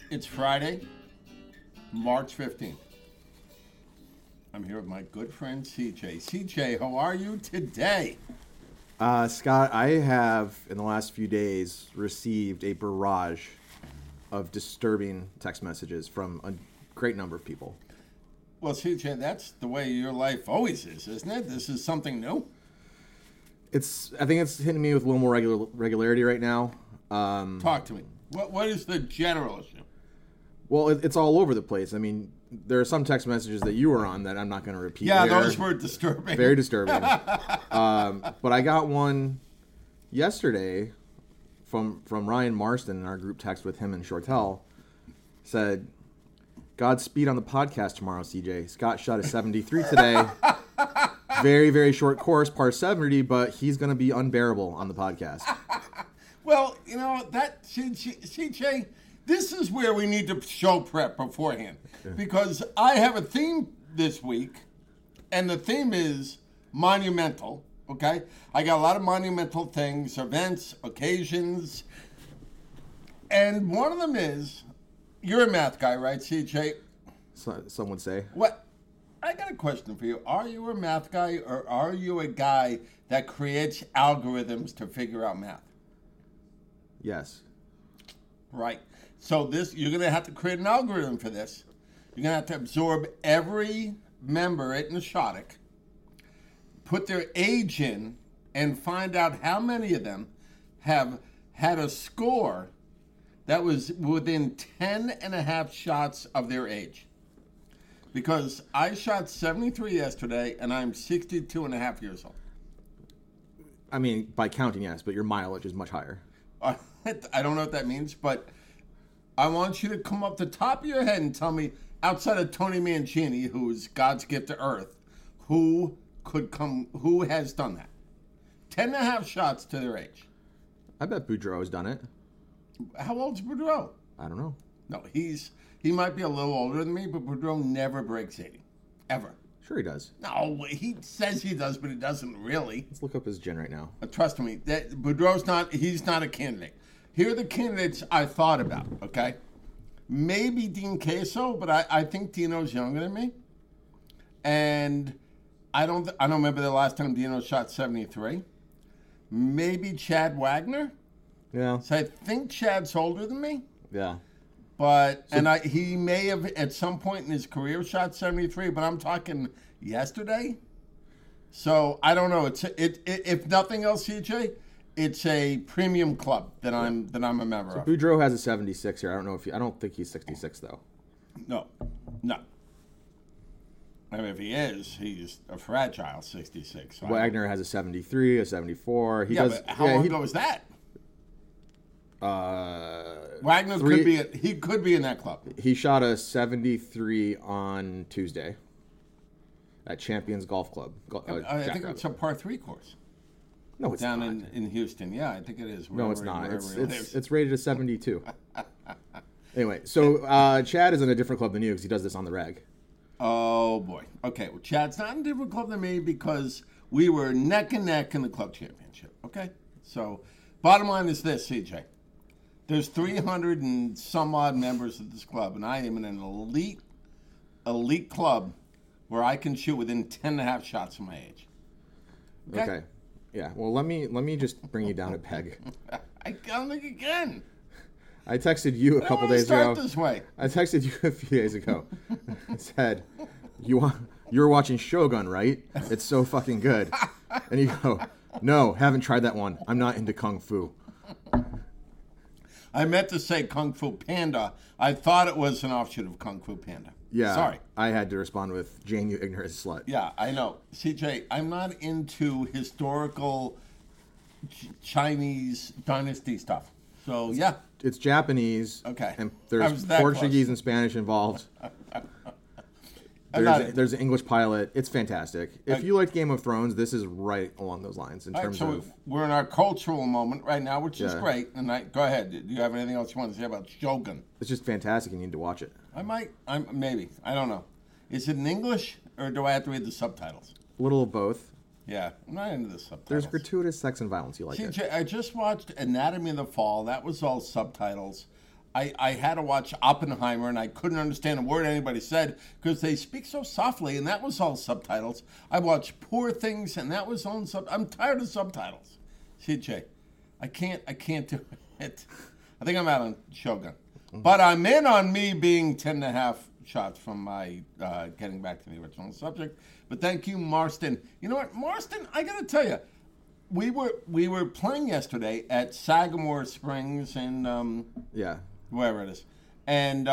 It's Friday, March 15th. I'm here with my good friend CJ. CJ, how are you today? Scott, I have, in the last few days, received a barrage of disturbing text messages from a great number of people. Well, CJ, that's the way your life always is, isn't it? This is something new. I think it's hitting me with a little more regularity right now. Talk to me. What is the general issue? Well, it's all over the place. I mean, there are some text messages that you were on that I'm not going to repeat. Yeah, those were disturbing. Very disturbing. But I got one yesterday from Ryan Marston in our group text with him and Shortell. Said, Godspeed on the podcast tomorrow, CJ. Scott shot a 73 today. Very, very short course, par 70, but he's going to be unbearable on the podcast. Well, you know, that CJ, this is where we need to show prep beforehand. Because I have a theme this week, and the theme is monumental, okay? I got a lot of monumental things, events, occasions. And one of them is, you're a math guy, right, CJ? So, some would say. What? I got a question for you. Are you a math guy, or are you a guy that creates algorithms to figure out math? Yes. Right. So you're going to have to create an algorithm for this. You're going to have to absorb every member at Nishotic, put their age in, and find out how many of them have had a score that was within 10 and a half shots of their age. Because I shot 73 yesterday, and I'm 62 and a half years old. I mean, by counting, yes, but your mileage is much higher. I don't know what that means, but I want you to come up the top of your head and tell me, outside of Tony Mancini, who is God's gift to Earth, who has done that? 10 and a half shots to their age. I bet Boudreaux has done it. How old's Boudreaux? I don't know. No, he might be a little older than me, but Boudreaux never breaks 80. Ever. Sure he does. No, he says he does, but he doesn't really. Let's look up his gen right now. Trust me, Boudreaux's he's not a candidate. Here are the candidates I thought about, okay? Maybe Dean Queso, but I think Dino's younger than me. And I don't remember the last time Dino shot 73. Maybe Chad Wagner. Yeah. So I think Chad's older than me. Yeah. But he may have at some point in his career shot 73, but I'm talking yesterday. So I don't know. If nothing else, CJ, it's a premium club that I'm a member of. Boudreaux has a 76 here. I don't think he's 66 though. No. I mean, if he is, he's a fragile 66. So Wagner has a 73, a 74. But how long ago was that? Wagner could be in that club. He shot a 73 on Tuesday at Champions Golf Club. I think it's a par 3 course. No, it's down not. in Houston. Yeah, I think it is. No, it's not. It's rated a 72. Anyway, so Chad is in a different club than you because he does this on the reg. Oh boy. Okay. Well, Chad's not in a different club than me because we were neck and neck in the club championship. Okay. So, bottom line is this, CJ. There's 300 and some odd members of this club, and I am in an elite club where I can shoot within 10 and a half shots of my age. Okay. Yeah. Well, let me just bring you down a peg. I don't think you can. I texted you a couple days ago. This way. I texted you a few days ago. I said, you were watching Shogun, right? It's so fucking good. And you go, no, haven't tried that one. I'm not into Kung Fu. I meant to say Kung Fu Panda. I thought it was an offshoot of Kung Fu Panda. Yeah. Sorry. I had to respond with, Jane, you ignorant slut. Yeah, I know. CJ, I'm not into historical Chinese dynasty stuff. So, yeah. It's Japanese. Okay. And there's Portuguese and Spanish involved. There's an English pilot. It's fantastic. If you like Game of Thrones, this is right along those lines in terms of. We're in our cultural moment right now, which is great. And go ahead. Do you have anything else you want to say about Shogun? It's just fantastic. You need to watch it. Maybe. I don't know. Is it in English or do I have to read the subtitles? A little of both. Yeah, I'm not into the subtitles. There's gratuitous sex and violence. You like CJ, it. I just watched Anatomy of the Fall. That was all subtitles. I had to watch Oppenheimer, and I couldn't understand a word anybody said because they speak so softly, and that was all subtitles. I watched Poor Things, and that was on I'm tired of subtitles. CJ, I can't do it. I think I'm out on Shogun. But I'm in on me being 10.5 shots from my getting back to the original subject. But thank you, Marston. You know what, Marston, I got to tell you, we were playing yesterday at Sagamore Springs in wherever it is. And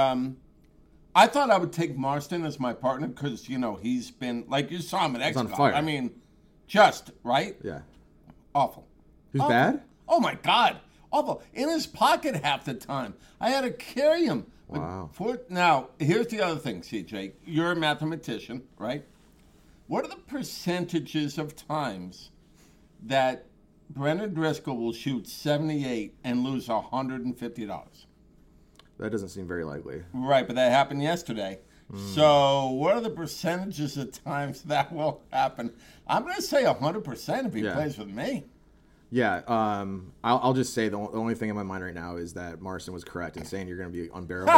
I thought I would take Marston as my partner because, he's been, like you saw him at X. On fire. I mean, just, right? Yeah. Awful. He's bad? Oh, my God. Awful. In his pocket half the time. I had to carry him. Wow. Now, here's the other thing, CJ. You're a mathematician, right? What are the percentages of times that Brennan Driscoll will shoot 78 and lose $150? That doesn't seem very likely. Right, but that happened yesterday. So what are the percentages of times that will happen? I'm going to say 100% if he plays with me. Yeah, I'll just say the only thing in my mind right now is that Marston was correct in saying you're going to be unbearable.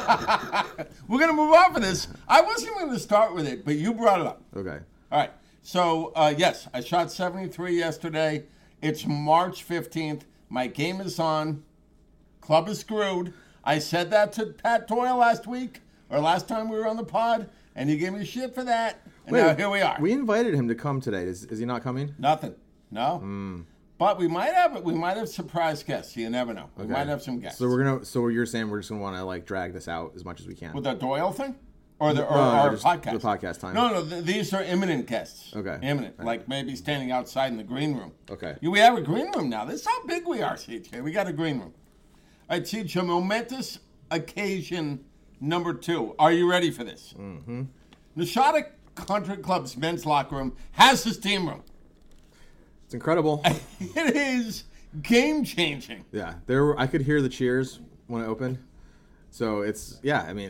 We're going to move on for this. I wasn't going to start with it, but you brought it up. Okay. All right. So, yes, I shot 73 yesterday. It's March 15th. My game is on. Club is screwed. I said that to Pat Doyle last week, or last time we were on the pod, and he gave me shit for that. And now here we are. We invited him to come today. Is he not coming? Nothing. No. But we might have surprise guests. You never know. We might have some guests. So you're saying we're just gonna want to drag this out as much as we can with the Doyle thing, or our podcast. The podcast time. No. These are imminent guests. Okay. Imminent, like maybe standing outside in the green room. Okay. We have a green room now. This is how big we are, CJ. We got a green room. All right, CJ. Momentous occasion number 2. Are you ready for this? Mm-hmm. Neshotah Country Club's men's locker room has the steam room. It's incredible. It is game-changing. Yeah, I could hear the cheers when it opened. So it's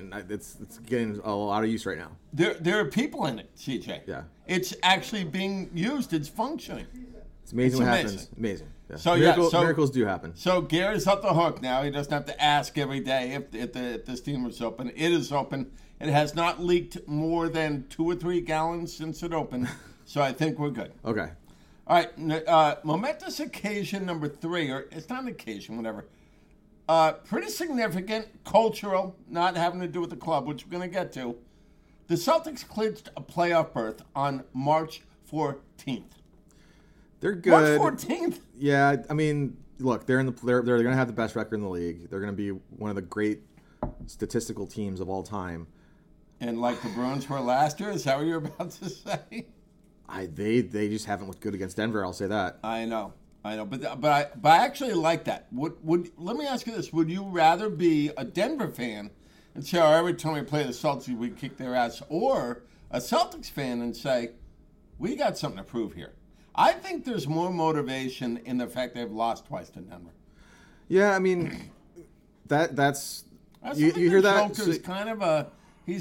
getting a lot of use right now. There are people in it, CJ. Yeah. It's actually being used. It's functioning. It's amazing what happens. Amazing. Yeah. So miracles do happen. So Gary's up the hook now. He doesn't have to ask every day if the steamer's open. It is open. It has not leaked more than 2 or 3 gallons since it opened. So I think we're good. Okay. All right, momentous occasion number 3, or it's not an occasion, whatever. Pretty significant, cultural, not having to do with the club, which we're going to get to. The Celtics clinched a playoff berth on March 14th. They're good. March 14th? Yeah, I mean, look, they're going to have the best record in the league. They're going to be one of the great statistical teams of all time. And like the Bruins were last year, is that what you're about to say? They just haven't looked good against Denver. I'll say that. I know, but I actually like that. Let me ask you this: would you rather be a Denver fan and say, "Oh, every time we play the Celtics, we kick their ass," or a Celtics fan and say, "We got something to prove here"? I think there's more motivation in the fact they've lost twice to Denver. Yeah, I mean, that's you hear that? Joker's kind of a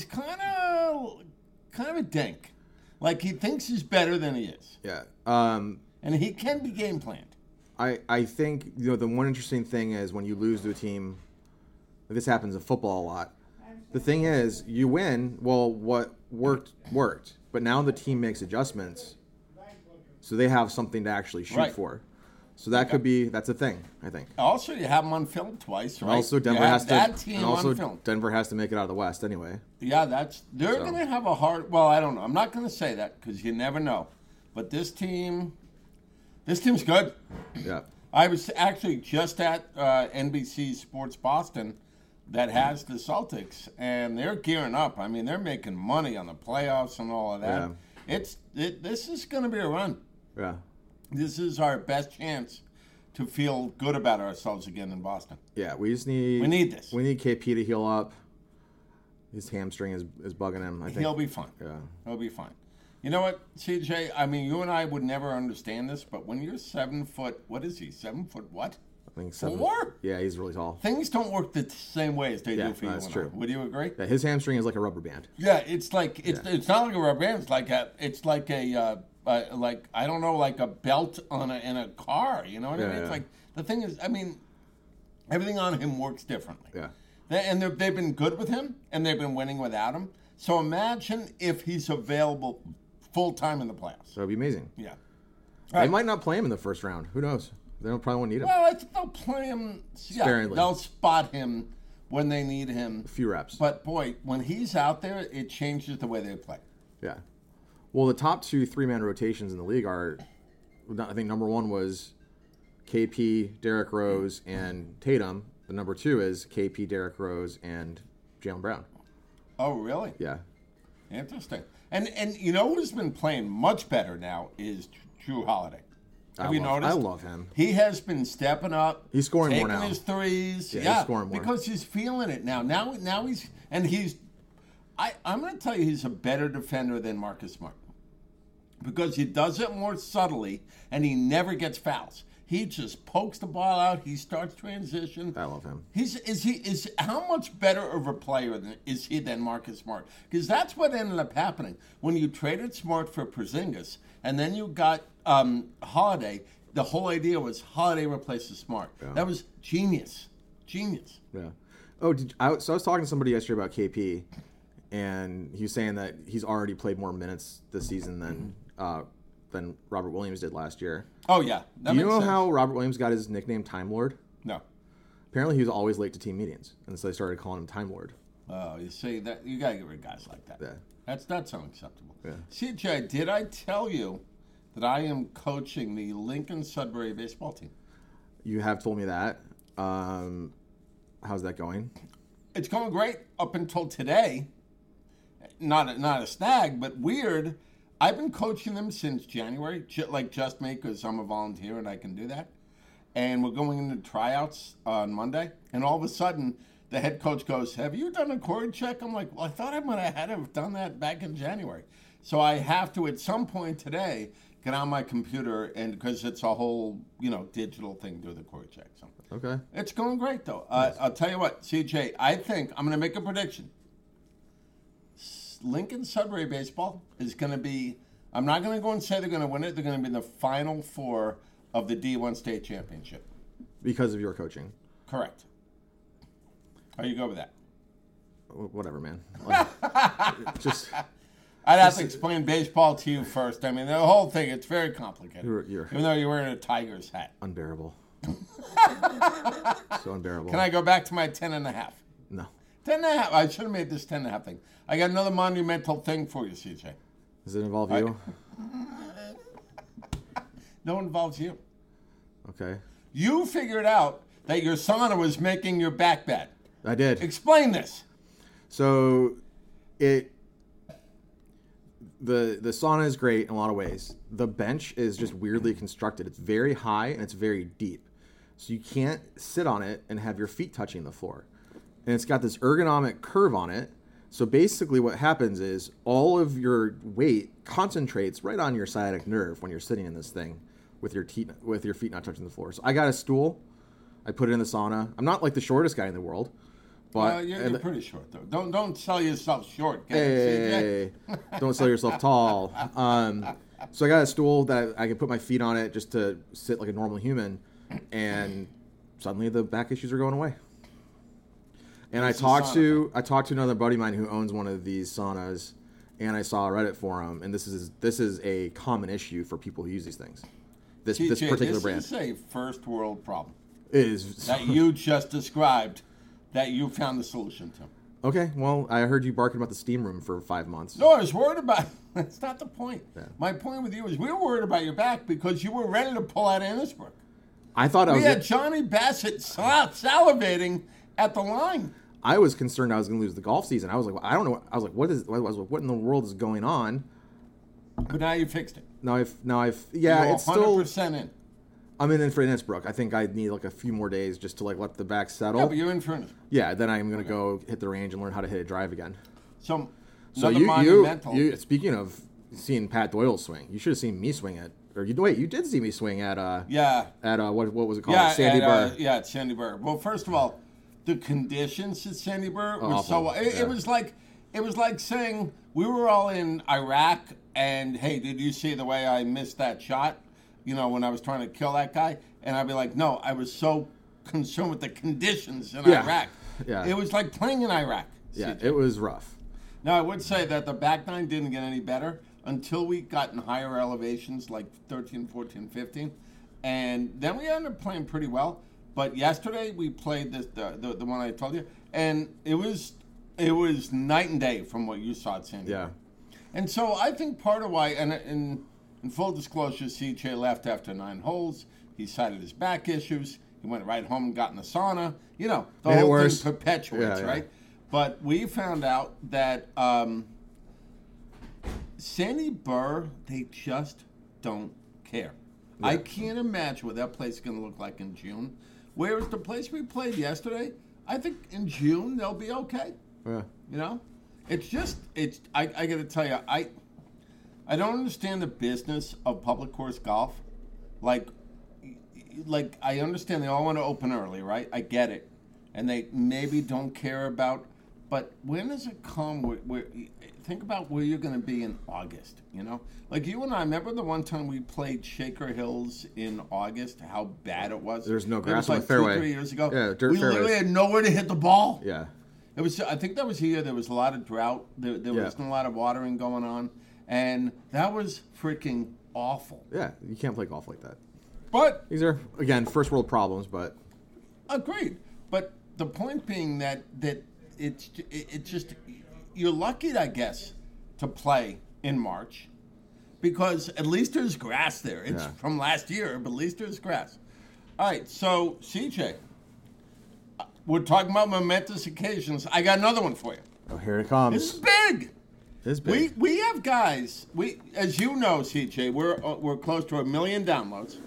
dink. Like, he thinks he's better than he is. Yeah. And he can be game planned. I think, the one interesting thing is when you lose to a team, this happens in football a lot. The thing is, you win, well, what worked. But now the team makes adjustments, so they have something to actually shoot for. So that's a thing, I think. Also, you have them on film twice, right? Also, Denver has to make it out of the West anyway. Yeah, they're going to have a hard. Well, I don't know. I'm not going to say that because you never know. But this team's good. Yeah. I was actually just at NBC Sports Boston that has the Celtics, and they're gearing up. I mean, they're making money on the playoffs and all of that. Yeah. This is going to be a run. Yeah. This is our best chance to feel good about ourselves again in Boston. Yeah, we need this. We need KP to heal up. His hamstring is bugging him. I think he'll be fine. Yeah, he'll be fine. You know what, CJ? I mean, you and I would never understand this, but when you're 7 foot, what is he? 7 foot what? I think 7. 4? Yeah, he's really tall. Things don't work the same way as they do for you. That's true. Would you agree? Yeah, his hamstring is like a rubber band. Yeah, it's like it's not like a rubber band. It's like a I don't know, like a belt in a car. You know what I mean? It's like the thing is, I mean, Everything on him works differently. Yeah. And they've been good with him, and they've been winning without him. So imagine if he's available full-time in the playoffs. So it'd be amazing. Yeah. They might not play him in the first round. Who knows? They probably won't need him. Well, I think they'll play him. Yeah, Sparingly. they'll spot him when they need him. A few reps. But, boy, when he's out there, it changes the way they play. Yeah. Well, the top 2 3-man rotations in the league are, I think number 1 was KP, Derrick Rose, and Tatum. The number 2 is KP, Derrick Rose, and Jaylen Brown. Oh, really? Yeah. Interesting. And you know who's been playing much better now is Drew Holiday. Have you noticed? I love him. He has been stepping up. He's scoring more taking now. his threes. Yeah, he's scoring more. Because he's feeling it now. Now I'm going to tell you he's a better defender than Marcus Smart. Because he does it more subtly, and he never gets fouls. He just pokes the ball out. He starts transition. I love him. Is how much better of a player is he than Marcus Smart? Because that's what ended up happening when you traded Smart for Porzingis, and then you got Holiday. The whole idea was Holiday replaces Smart. Yeah. That was genius. Genius. Yeah. Oh, so I was talking to somebody yesterday about KP, and he was saying that he's already played more minutes this season than Robert Williams did last year. Oh, yeah. Do you know how Robert Williams got his nickname Time Lord? No. Apparently he was always late to team meetings, and so they started calling him Time Lord. Oh, you see, that you got to get rid of guys like that. Yeah. That's unacceptable. Yeah. CJ, did I tell you that I am coaching the Lincoln Sudbury baseball team? You have told me that. How's that going? It's going great up until today. Not a snag, but weird. I've been coaching them since January, like just me, because I'm a volunteer and I can do that. And we're going into tryouts on Monday. And all of a sudden, the head coach goes, "Have you done a cord check?" I'm like, "Well, I thought I might have had to have done that back in January." So I have to, at some point today, get on my computer, and because it's a whole, digital thing, do the cord check. So Okay. it's going great, though. I'll tell you what, CJ, I think I'm going to make a prediction. Lincoln Sudbury baseball is going to be, I'm not going to go and say they're going to win it. They're going to be in the Final Four of the D1 State Championship. Because of your coaching. Correct. How you go with that? Whatever, man. I'd have to explain baseball to you first. I mean, the whole thing, it's very complicated. Even though you're wearing a Tigers hat. Unbearable. So unbearable. Can I go back to my 10.5? No. 10.5. I should have made this 10.5 thing. I got another monumental thing for you, CJ. Does it involve you? No, it involves you. Okay. You figured out that your sauna was making your back bad. I did. Explain this. So, the sauna is great in a lot of ways. The bench is just weirdly constructed. It's very high and it's very deep. So you can't sit on it and have your feet touching the floor. And it's got this ergonomic curve on it. So basically what happens is all of your weight concentrates right on your sciatic nerve when you're sitting in this thing with your feet not touching the floor. So I got a stool. I put it in the sauna. I'm not like the shortest guy in the world. But you're pretty short, though. Don't sell yourself short. Hey, don't sell yourself tall. So I got a stool that I can put my feet on it just to sit like a normal human, and suddenly the back issues are going away. And I talked to another buddy of mine who owns one of these saunas, and I saw a Reddit forum, and this is a common issue for people who use these things. This particular brand. This is a first world problem. It is that you just described. That you found the solution to. Okay, well, I heard you barking about the steam room for 5 months. No, I was worried about. That's not the point. Yeah. My point with you is we were worried about your back because you were ready to pull out of Innisbrook. I thought we had Johnny Bassett salivating at the line. I was concerned I was going to lose the golf season. I was like, I don't know. I was like, what in the world is going on? But now you fixed it. Now I've yeah, it's 100% in. I'm in for Innisbrook. I think I need like a few more days just to like let the back settle. Yeah, but you're in for Innisbrook. Yeah, then I'm gonna go hit the range and learn how to hit a drive again. So you speaking of seeing Pat Doyle swing, you should have seen me swing at. Or you did see me swing at what was it called? Yeah, Sandy Burr. At Sandy Burr. Well, first of all, the conditions at Sandy Burr were awful. It was like saying we were all in Iraq and hey, did you see the way I missed that shot? When I was trying to kill that guy, and I'd be like, no, I was so concerned with the conditions in Yeah. Iraq. Yeah. It was like playing in Iraq. Yeah, CJ. it was rough. Now, I would say that the back nine didn't get any better until we got in higher elevations like 13, 14, 15. And then we ended up playing pretty well. But yesterday we played the one I told you, and it was night and day from what you saw at San Diego. Yeah. And so I think part of why, and in full disclosure, CJ left after 9 holes. He cited his back issues. He went right home and got in the sauna. You know, the Made it whole worse. thing perpetuates, Yeah. right? But we found out that Sandy Burr, they just don't care. I can't imagine what that place is going to look like in June. Whereas the place we played yesterday, I think in June they'll be okay. Yeah. You know, it's just I got to tell you, I don't understand the business of public course golf. Like I understand they all want to open early, right? I get it, and they maybe don't care about. But when does it come where think about where you're going to be in August? You know, like you and I remember the one time we played Shaker Hills in August. How bad it was. There's no It grass was on like the fairway. 2-3 years ago. Yeah, dirt we literally fairways. had nowhere to hit the ball. Yeah. It was. I think that was the year there was a lot of drought. There Yeah. wasn't a lot of watering going on, and that was freaking awful. Yeah. You can't play golf like that. But These are, again, first world problems, but agreed. But the point being that it's just you're lucky, I guess, to play in March, because at least there's grass there. It's Yeah. from last year, but at least there's grass. All right, so CJ, we're talking about momentous occasions. I got another one for you. oh, here it This comes. is big. It's big. We have guys. We, as you know, CJ, we're close to 1 million downloads,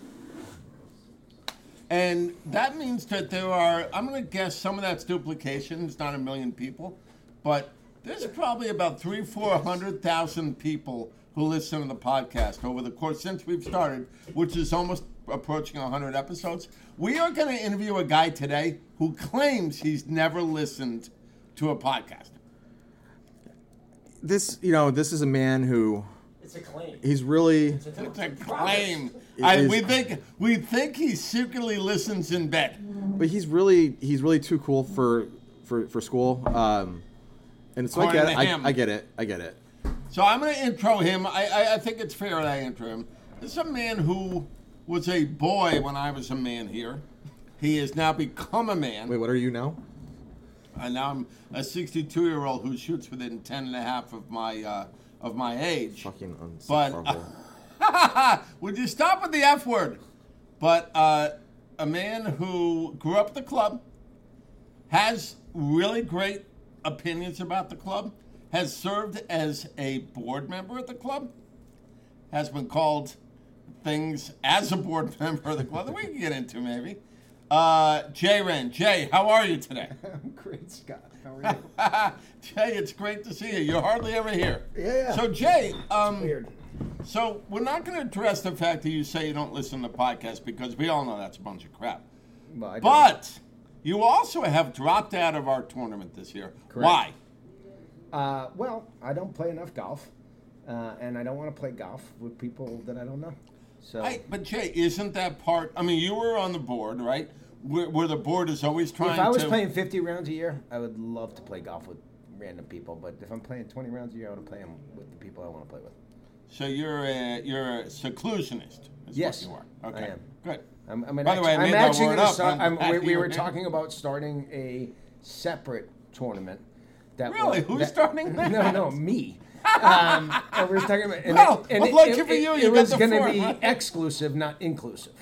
and that means that there are. I'm going to guess some of that's duplication. It's not 1 million people, but there's probably about 300,000-400,000 people who listen to the podcast over the course since we've started, which is almost approaching 100 episodes. We are going to interview a guy today who claims he's never listened to a podcast. This is a man who It's a claim. he's really It's a claim. It is- We think he secretly listens in bed. but he's really too cool for school. And so I get it. According to him. I get it. So I'm going to intro him. I think it's fair that I intro him. This is a man who was a boy when I was a man here. He has now become a man. Wait, what are you now? And now I'm a 62-year-old who shoots within 10 and a half of my age. Fucking But unsufferable. would you stop with the F word? But a man who grew up at the club, has really great opinions about the club, has served as a board member at the club, has been called things as a board member of the club that we can get into maybe. Jay Wren. Jay, how are you today? I'm great, Scott. How are you? Jay, it's great to see you. You're hardly ever here. Yeah. So Jay, Weird. so we're not going to address the fact that you say you don't listen to podcasts because we all know that's a bunch of crap. Well, I don't. But you also have dropped out of our tournament this year. Correct. Why? Well, I don't play enough golf, and I don't want to play golf with people that I don't know. So But Jay, isn't that part? I mean, you were on the board, right? Where the board is always trying if to. I was playing 50 rounds a year, I would love to play golf with random people. But if I'm playing 20 rounds a year, I want to play them with the people I want to play with. So you're a seclusionist. Is Yes, what you are. Okay. I am. Good. I'm By the way, I made that actually word gonna up. start. I'm glad we you were were here. talking about starting a separate tournament. That Really? Who's starting that? No, me. And we were talking about. Well, lucky for you, you it was got the going to form, be right? exclusive, not inclusive.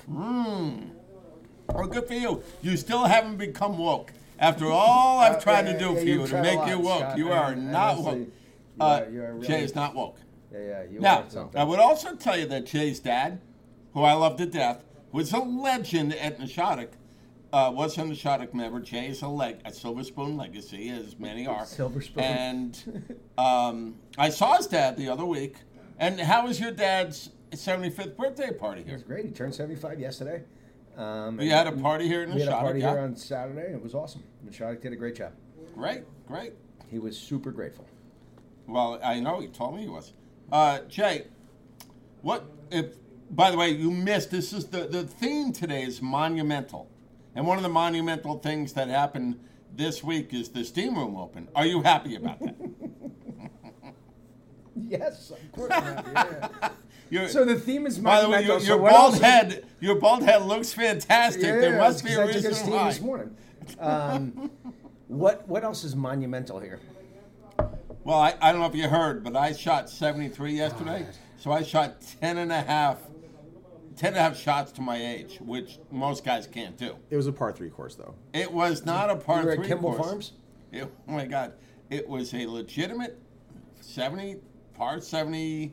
Well, good for you. You still haven't become woke. After all I've tried to do for you to tried a make lot, you woke, Scott. you are not honestly, woke. you are really, Jay is not woke. Yeah, you Now, are something. I would also tell you that Jay's dad, who I love to death, was a legend at Nishotic, was a Nishotic member. Jay is a Silver Spoon legacy, as many are. Silver Spoon. And I saw his dad the other week. And how was your dad's 75th birthday party It here? was great. He turned 75 yesterday. We had a party here in We had a Nishotic, party yeah? here on Saturday, and it was awesome. Nishotic did a great job. Great, great. He was super grateful. Well, I know he told me he was. Jay, what if? By the way, you missed. This is the theme today is monumental. And one of the monumental things that happened this week is the steam room open. Are you happy about that? Yes, of course. I'm happy. Yeah. You're- So the theme is by the way, monumental. your So what bald else- head, your bald head looks fantastic. Yeah, There must be because a I took reason steam why. this morning. What else is monumental here? Well, I don't know if you heard, but I shot 73 yesterday. So I shot 10 and a half shots to my age, which most guys can't do. It was a par 3 course, though. It was not a par You were 3 at Kimball course. Farms? Oh my God. It was a legitimate par 70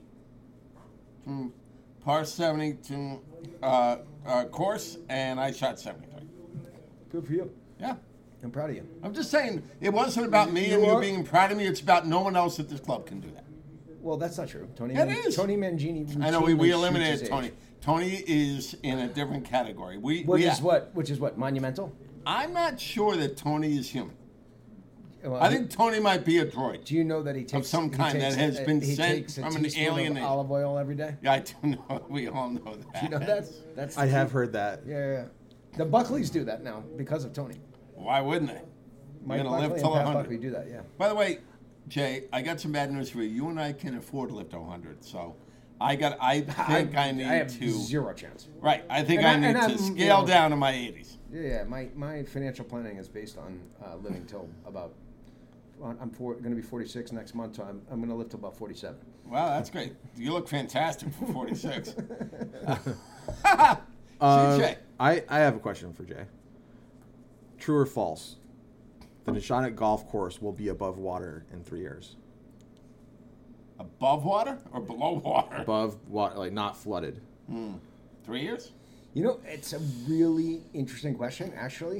course, and I shot 73. Good for you. Yeah. I'm proud of you. I'm just saying, it wasn't about me and you being proud of me. It's about no one else at this club can do that. Well, that's not true. Tony It is. Tony Mangini. I know we routinely eliminated shoots his Tony. age. Tony is in a different category. Which is what? Monumental? I'm not sure that Tony is human. Well, I think Tony might be a droid. Do you know that he takes some he kind takes- that has been he sent takes a from an teaspoon of alien. olive oil every day? Yeah, I do know. We all know that. Do you know that? That's I have heard that. Yeah. The Buckleys do that now because of Tony. Why wouldn't they? Mike You're gonna Buckley live and till Pat 100. Buckley do that. Yeah. By the way, Jay, I got some bad news for you. You and I can afford to live to 100, so I think I need I have to. zero chance. Right, I think And I need I'm, to you scale know- down to my 80s. Yeah. My financial planning is based on living till about. I'm going to be 46 next month, so I'm going to live till about 47. Wow, that's great. You look fantastic for 46. Uh, CJ. I have a question for Jay. True or false? The Neshanic Golf Course will be above water in 3 years. Above water or below water? Above water, like not flooded. 3 years? You know, it's a really interesting question. Actually,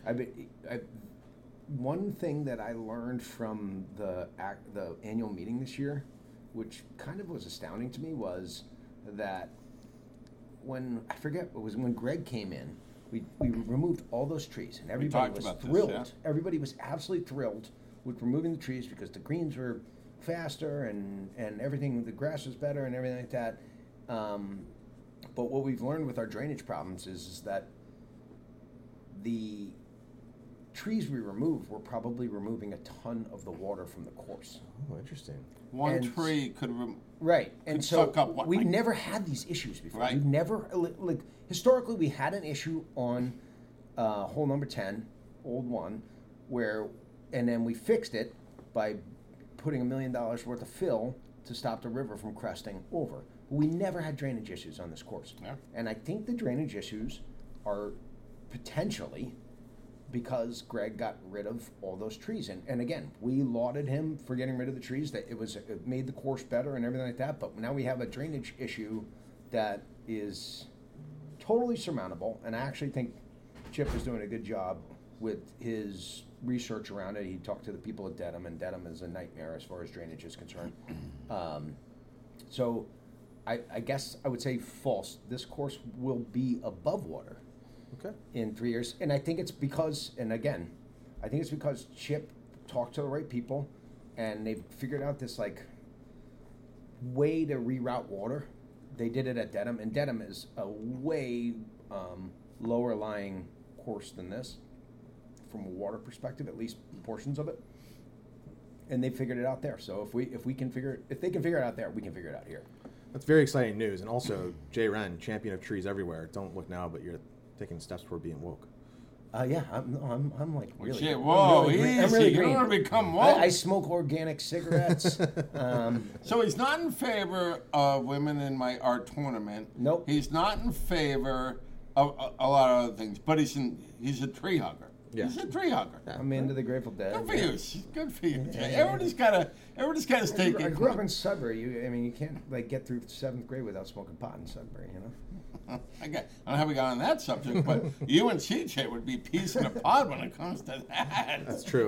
one thing that I learned from the annual meeting this year, which kind of was astounding to me, was that when Greg came in, we removed all those trees, and everybody talked was about this, thrilled. yeah. Everybody was absolutely thrilled with removing the trees because the greens were faster and everything. The grass was better and everything like that. But what we've learned with our drainage problems is that the trees we removed were probably removing a ton of the water from the course. Oh, interesting. One And- tree could. Right, and Could so suck up what, we've like- never had these issues before. Right. We've never historically we had an issue on hole number 10, old one, and then we fixed it by putting $1 million worth of fill to stop the river from cresting over. We never had drainage issues on this course, Yeah. and I think the drainage issues are potentially because Greg got rid of all those trees. And again, we lauded him for getting rid of the trees, that it made the course better and everything like that. But now we have a drainage issue that is totally surmountable. And I actually think Chip is doing a good job with his research around it. He talked to the people at Dedham, and Dedham is a nightmare as far as drainage is concerned. So I guess I would say false. This course will be above water Okay. in 3 years. And I think it's because, and again, I think it's because Chip talked to the right people and they've figured out this way to reroute water. They did it at Dedham, and Dedham is a way lower lying course than this from a water perspective, at least portions of it. And they figured it out there. So if they can figure it out there, we can figure it out here. That's very exciting news. And also, Jay Wren, champion of trees everywhere. Don't look now, but you're taking steps toward being woke. Yeah, I'm like really. Shit, whoa, I'm really, easy. I'm really You don't green. want to become woke. I smoke organic cigarettes. So he's not in favor of women in my art tournament. Nope. He's not in favor of a lot of other things, but he's a tree hugger. Yeah. He's a tree hugger. I'm into the Grateful Dead. Good for you. Good for you. Jay. Everybody's gotta stay. I grew up in Sudbury. You can't get through 7th grade without smoking pot in Sudbury. I don't know how we got on that subject, but you and CJ would be peace in a pod when it comes to that. That's true.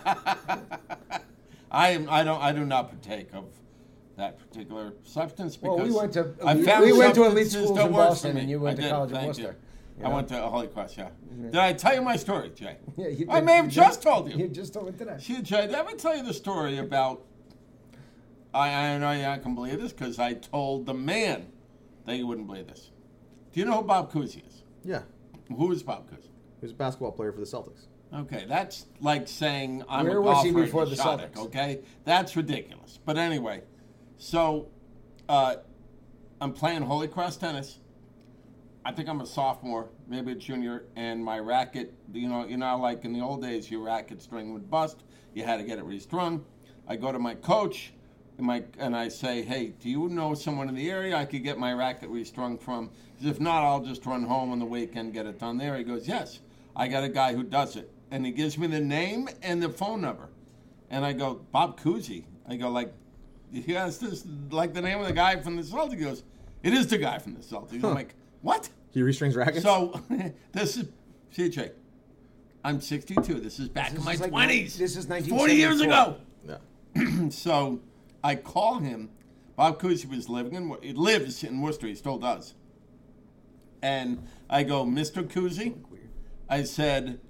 I do not partake of that particular substance because Well, we went to I elite- found we went to elite substances schools that in work for Boston, me. and you went I to did, college in thank Worcester. you. You I know? went to Holy Cross. Yeah. Did I tell you my story, Jay? Yeah, you I did- may have you just did- told you. You just told me today. See, Jay, did I ever tell you the story about? I know you're not gonna believe this because I told the man that you wouldn't believe this. Do you know who Bob Cousy is? Yeah. Who is Bob Cousy? He was a basketball player for the Celtics. Okay, that's like saying I'm Where a was he golfer before in the Shoddock, Celtics? okay? That's ridiculous. But anyway, so I'm playing Holy Cross tennis. I think I'm a sophomore, maybe a junior, and my racket, you know, like in the old days, your racket string would bust. You had to get it restrung. I go to my coach, and I say, hey, do you know someone in the area I could get my racket restrung from? He says, if not, I'll just run home on the weekend, get it done there. He goes, yes, I got a guy who does it. And he gives me the name and the phone number. And I go, Bob Cousy. I go, like, yes, this like the name of the guy from the Celtics. He goes, it is the guy from the Celtics. I'm like, what? He restrings rackets? So this is, CJ, I'm 62. This is back in my 20s. This is 40 years 1974. ago. Yeah. So I call him. Bob Cousy he lives in Worcester. He still does. And I go, Mr. Cousy. I said,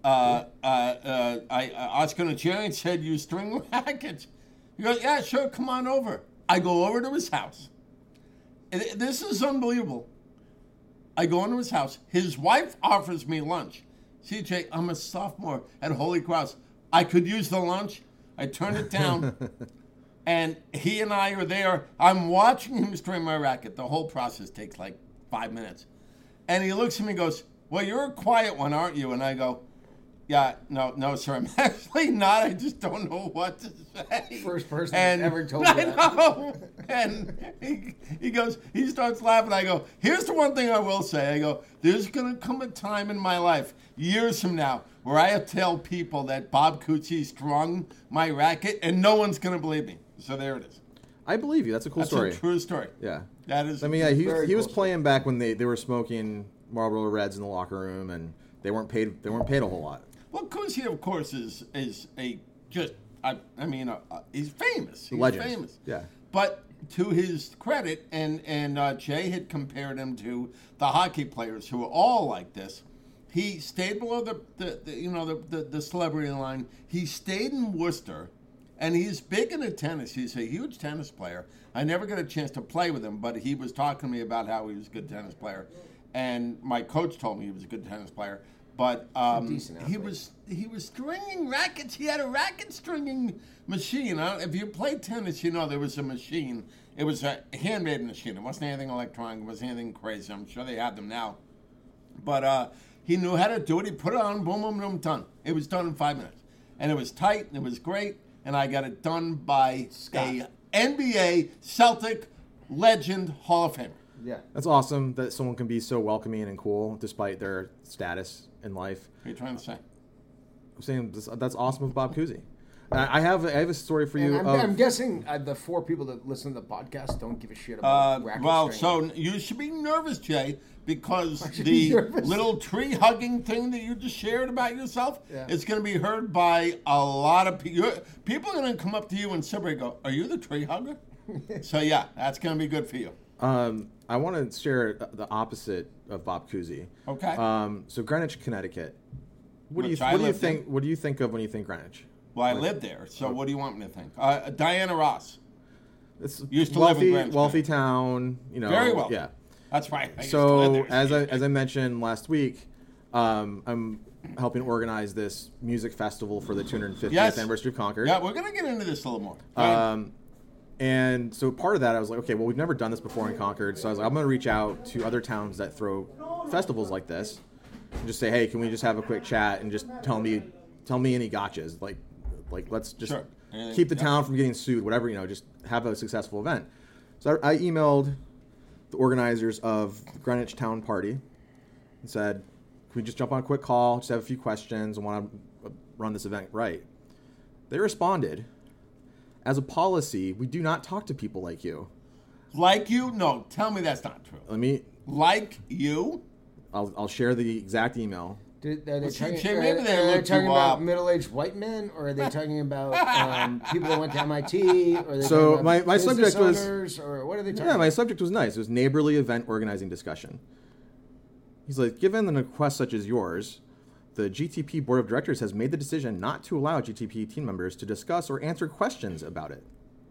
Oscar Nigerian said you string rackets. He goes, yeah, sure, come on over. I go over to his house. This is unbelievable. I go into his house. His wife offers me lunch. CJ, I'm a sophomore at Holy Cross. I could use the lunch. I turn it down. And he and I are there. I'm watching him string my racket. The whole process takes like 5 minutes. And he looks at me and goes, well, you're a quiet one, aren't you? And I go, yeah, no, sir, I'm actually not. I just don't know what to say. First person that ever told me I that. know. And he goes, he starts laughing. I go, here's the one thing I will say. I go, there's going to come a time in my life, years from now, where I have to tell people that Bob Cousy strung my racket, and no one's going to believe me. So there it is. I believe you. That's a cool That's story. a true story. Yeah. That is. I mean, yeah, he Very was cool playing back when they were smoking Marlboro Reds in the locker room, and they weren't paid a whole lot. Well, Cousy, of course, is a just. I mean, he's famous. He's Legend. famous. Yeah. But to his credit, and Jay had compared him to the hockey players who are all like this. He stayed below the celebrity line. He stayed in Worcester, and he's big into tennis. He's a huge tennis player. I never got a chance to play with him, but he was talking to me about how he was a good tennis player, and my coach told me he was a good tennis player. But decent he athlete. was stringing rackets. He had a racket stringing machine. If you played tennis, you know there was a machine. It was a handmade machine. It wasn't anything electronic. It wasn't anything crazy. I'm sure they have them now. But he knew how to do it. He put it on, boom, boom, boom, done. It was done in 5 minutes. And it was tight, and it was great. And I got it done by a NBA Celtic legend Hall of Famer. Yeah. That's awesome that someone can be so welcoming and cool despite their status in life. What are you trying to say? I'm saying that's awesome of Bob Cousy. I have a story for you. And I'm guessing the 4 people that listen to the podcast don't give a shit about racket Well, stringing. so you should be nervous, Jay, because should be the nervous. little tree hugging thing that you just shared about yourself Yeah. is going to be heard by a lot of people. People are going to come up to you and somebody go, "Are you the tree hugger?" So yeah, that's going to be good for you. I want to share the opposite of Bob Cousy. Okay. So Greenwich, Connecticut. What do Which you I lived think? in. What do you think of when you think Greenwich? Well, I live there, so what do you want me to think? Diana Ross, It's Used to live in Greenwich, wealthy town. You know, very well. Yeah. That's right. I used to live So there. as I mentioned last week, I'm helping organize this music festival for the 250th Yes. anniversary of Concord. Yeah, we're going to get into this a little more. Right? And so part of that, I was like, okay, well, we've never done this before in Concord. So I was like, I'm going to reach out to other towns that throw festivals like this and just say, hey, can we just have a quick chat and just tell me any gotchas? Like let's just Sure. Anything- keep the yeah. town from getting sued, whatever, just have a successful event. So I emailed the organizers of the Greenwich Town Party and said, can we just jump on a quick call, just have a few questions, and want to run this event right? They responded, as a policy, we do not talk to people like you. Like you? No, tell me that's not true. Like you? I'll share the exact email. Are they see, talking, Jay, maybe they are looked talking you about up. middle-aged white men, or are they talking about people that went to MIT, or are they So talking about my business subject was- owners, or what are they talking Yeah, my about? subject was nice. It was neighborly event organizing discussion. He's like, given an request such as yours, the GTP Board of Directors has made the decision not to allow GTP team members to discuss or answer questions about it.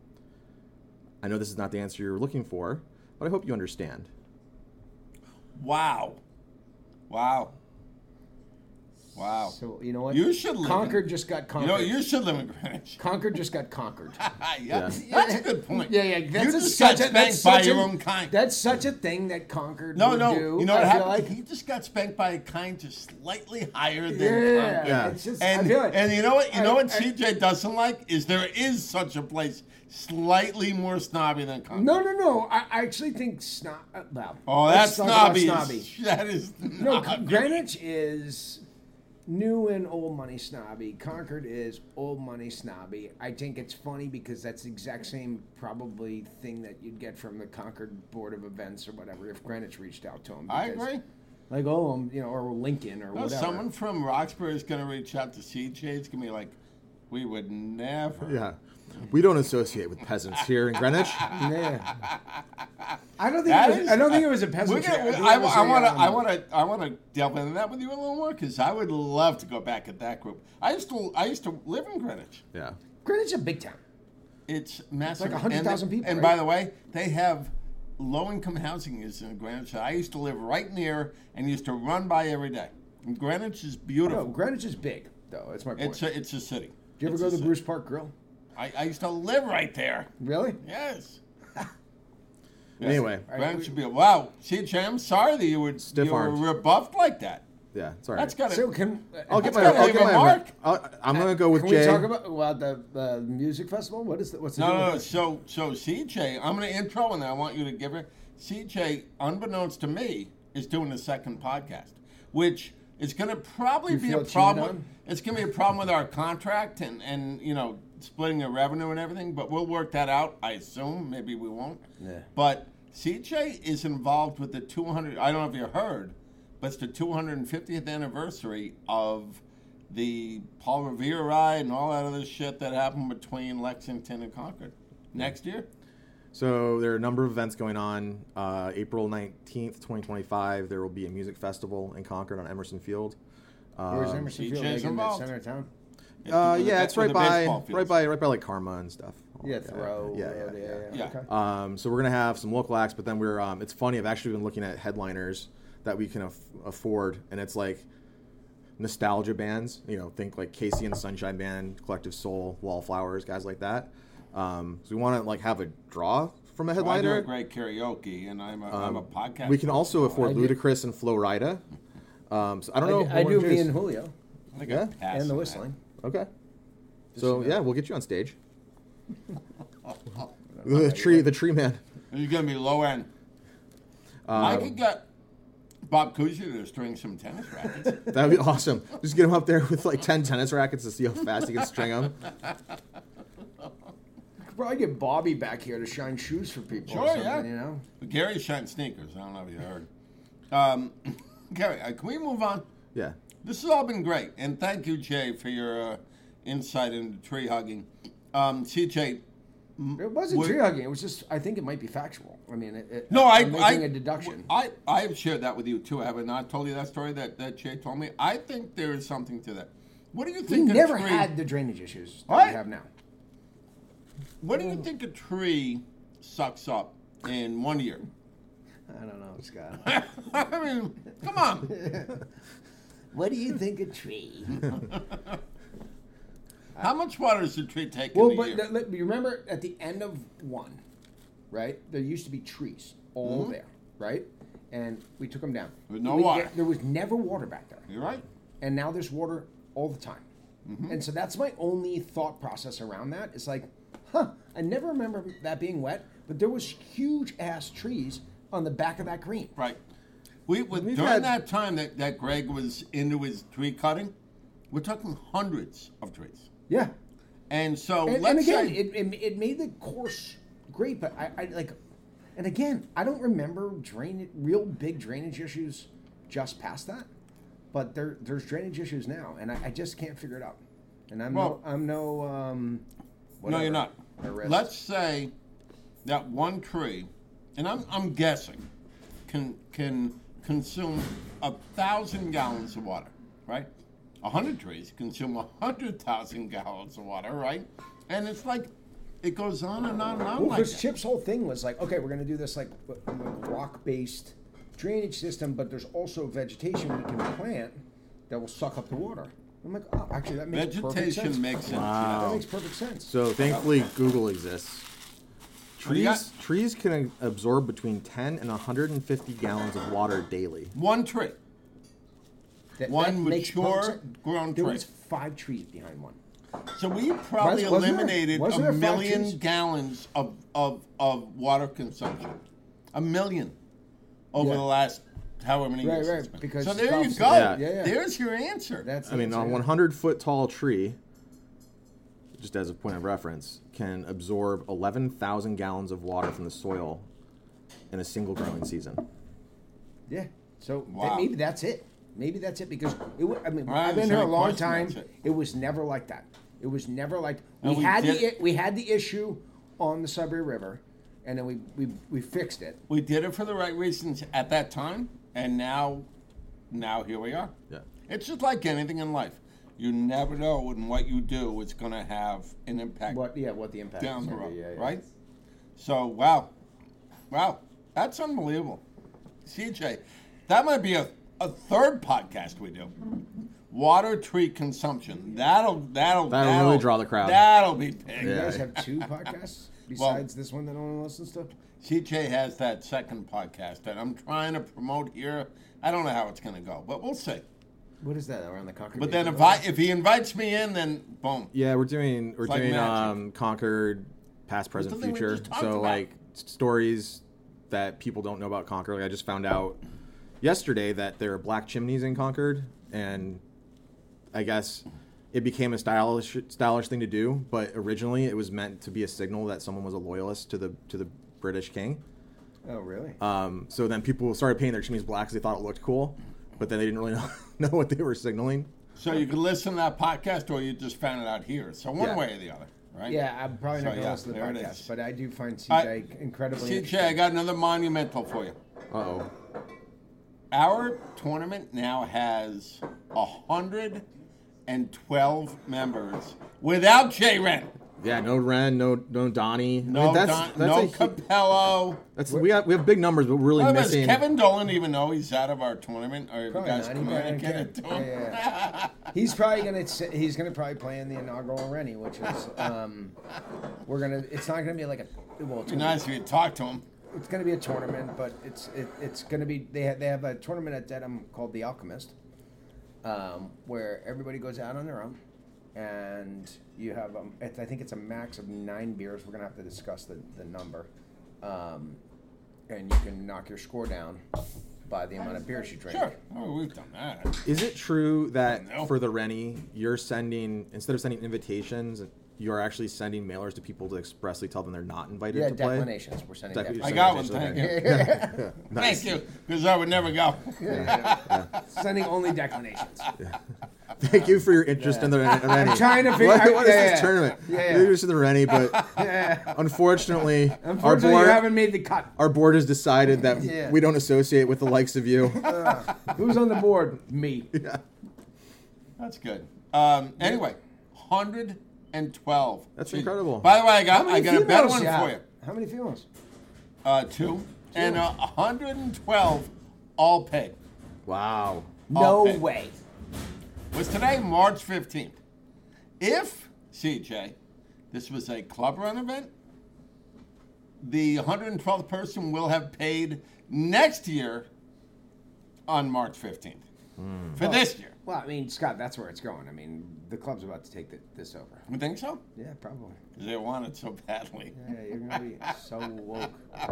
I know this is not the answer you're looking for, but I hope you understand. Wow. Wow. So you know what? You should live Concord just got You conquered. know, you should live in Greenwich. Concord just got conquered. Yeah, that's a good point. Yeah. You That's just got such a- spanked that's by such your a- own kind. That's such a thing that Concord No, would no. do. You know what I feel happened? like. He just got spanked by a kind just slightly higher than Yeah, Concord. Yeah. It's just, And I feel like, you know what? You know what I- CJ doesn't like is there is such a place slightly more snobby than Concord. No. I actually think well, Oh, that's let's talk about snobby. That is No, snobby. Greenwich is new and old money snobby. Concord is old money snobby. I think it's funny because that's the exact same probably thing that you'd get from the Concord Board of Events or whatever if Greenwich reached out to them. I agree. Like, or Lincoln or No, whatever. someone from Roxbury is going to reach out to CJ. It's going to be like, we would never. Yeah. We don't associate with peasants here in Greenwich. Yeah. I don't That think is- it was a peasant. I want to delve into that with you a little more because I would love to go back at that group. I used to live in Greenwich. Yeah. Greenwich is a big town. It's massive. It's like 100,000 people, And right? by the way, they have low-income housing is in Greenwich. I used to live right near and used to run by every day. And Greenwich is beautiful. No, Greenwich is big, though. That's my point. It's a city. Do you ever It's go a to the city. Bruce Park Grill? I used to live right there. Really? Yes. Anyway. Greenwich should be wow. CJ, I'm sorry that you were Stiff-armed. rebuffed like that. Yeah, it's all right. That's got So to. can I'll get That's my. gotta I'll leave get a my. mark. I'm gonna go with Can Jay. we talk about the music festival? What's the deal No. with So CJ, I'm going to intro and then I want you to give her. CJ, unbeknownst to me, is doing the second podcast, which is going to probably You be feel a problem. cheated on? It's going to be a problem with our contract and splitting the revenue and everything. But we'll work that out. I assume maybe we won't. Yeah. But CJ is involved with the 200. I don't know if you heard, but it's the 250th anniversary of the Paul Revere ride and all that other shit that happened between Lexington and Concord. Next year? So there are a number of events going on. April 19th, 2025, there will be a music festival in Concord on Emerson Field. Where's Emerson CJ's Field? Like in the involved. center of town? Yeah, it's Where right the by baseball fields. right by like Karma and stuff. Yeah, Thoreau. Yeah. Yeah. Okay. So we're gonna have some local acts, but then we're. It's funny. I've actually been looking at headliners that we can afford, and it's like nostalgia bands. Think like Casey and the Sunshine Band, Collective Soul, Wallflowers, guys like that. So we want to like have a draw from a I do a headliner. great karaoke, and I'm a podcast. We can also afford I do- Ludacris and Flo Rida. So I don't know. I do what me and Julio I think Yeah. I passed and the on whistling. Okay. So you know. yeah, we'll get you on stage. The tree man. that. You're going to be low end. I could get Bob Cousy to string some tennis rackets. That'd be awesome. Just get him up there with like 10 tennis rackets to see how fast he can string them. Could probably get Bobby back here to shine shoes for people. Sure, or something, yeah. You know. But Gary shines sneakers. I don't know if you heard. Gary, can we move on? Yeah. This has all been great, and thank you, Jay, for your insight into tree hugging. CJ, It wasn't Would- tree hugging. It was just. I think it might be factual. I mean, no, I'm making a deduction. I have shared that with you too. Have I not told you that story that Jay told me? I think there is something to that. What do you we think? never a tree, had the drainage issues that What? we have now. What do you think a tree sucks up in 1 year? I don't know, Scott. I mean, come on. What do you think a tree? How much water does a tree take Well, in a but year? you remember at the end of one, right? There used to be trees all there, right? And we took them down. With no water. There was never water back there, You're right. and now there's water all the time. And so that's my only thought process around that. It's like, I never remember that being wet, but there was huge ass trees on the back of that green. Right. We've During had- that time that Greg was into his tree cutting, we're talking hundreds of trees. Yeah. And so And let's again, say it made the course great, but I like, and again, I don't remember real big drainage issues just past that, but there's drainage issues now, and I just can't figure it out. And Well- no, no, you're not. arrest. Let's say that one tree, and I'm guessing, can consume 1,000 gallons of water, right? 100 trees consume 100,000 gallons of water, right? And it's like it goes on and on and on Well, like because that. Chip's whole thing was like, okay, we're going to do this like rock-based drainage system, but there's also vegetation we can plant that will suck up the water. I'm like, oh, actually, that makes perfect sense. Vegetation makes sense. Wow. That makes perfect sense. So thankfully, Google exists. What do you got? Trees can absorb between 10 and 150 gallons of water daily. One tree. One makes perfect mature sense. grown There tree. was 5 trees behind one. So we probably Wasn't there? eliminated Wasn't a there 5 million trees? gallons of water consumption. A million over Yeah. the last however many years. Right, it's been. because so there you stuff's- go. Yeah. Yeah. There's your answer. That's I mean, a 100-foot tall tree, just as a point of reference, can absorb 11,000 gallons of water from the soil in a single growing season. Yeah. So Wow. maybe that's it. Maybe that's it because I mean, I I've been here a understand long question, time. that's it. It was never like that. It was never like And we had did- we had the issue on the Sudbury River, and then we fixed it. We did it for the right reasons at that time, and now here we are. Yeah. It's just like anything in life. You never know when what you do is going to have an impact What the impact down is the gonna road, be, yeah. right? So, wow, that's unbelievable. CJ, that might be a third podcast we do. Water tree consumption. That'll really draw the crowd. That'll be big. You Yeah. guys have 2 podcasts besides this one that no one listens to. CJ has that second podcast that I'm trying to promote here. I don't know how it's going to go, but we'll see. What is that around the Concord? But then Nation? if he invites me in, then boom. Yeah, we're doing like magic. Concord, past, present, the thing we future. just talked So about. like stories that people don't know about Concord. Like I just found out yesterday that there are black chimneys in Concord, and I guess it became a stylish thing to do. But originally, it was meant to be a signal that someone was a loyalist to the British king. Oh, really? So then people started painting their chimneys black because they thought it looked cool, but then they didn't really know what they were signaling. So you can listen to that podcast, or you just found it out here. So one Yeah. way or the other, right? Yeah, I'm probably not So, going to yeah, listen to the there it podcast, is. but I do find All CJ right. incredibly CJ, interesting. I got another monumental for you. Uh-oh. Our tournament now has 112 members without Jay Wren. Yeah, no Ren, no Donnie. No, no Capello. We have big numbers, but we're really Does missing. Kevin Dolan even know he's out of our tournament? Or have you Probably guys not. He probably don't communicated to care. him? Yeah. He's probably gonna probably play in the inaugural Rennie, which is it's not gonna be like It'd be nice if you talk to him. it's gonna be a tournament, but it's gonna be they have a tournament at Dedham called the Alchemist, where everybody goes out on their own, and you have I think it's a max of 9 beers. We're gonna have to discuss the number, and you can knock your score down by the amount of beers you drink. Sure. Oh, we've done that. Is it true that No. for the Rennie, you're sending, instead of sending invitations, you're actually sending mailers to people to expressly tell them they're not invited Yeah, to play? declinations. We're sending Dec- I declinations. got one, thank you. Nice. Thank you, because I would never go. Sending only declinations. Thank you for your interest in the Rennie. I'm trying to figure out. What is yeah, this tournament? Yeah. You're interested in the Rennie, but unfortunately, Unfortunately, you haven't made the cut. our board has decided that Yeah. we don't associate with the likes of you. Who's on the board? Me. That's good. Anyway, 112. That's Jeez. incredible. By the way, I How got many a better females one you have? for you. How many females? 2 and 112 all paid. Wow. No Okay. way. Was today March 15th? If, CJ, this was a club run event, the 112th person will have paid next year on March 15th. For this year. Well, I mean, Scott, that's where it's going. I mean, the club's about to take this over. You think so? Yeah, probably. Because they want it so badly. Yeah, you're gonna be so woke.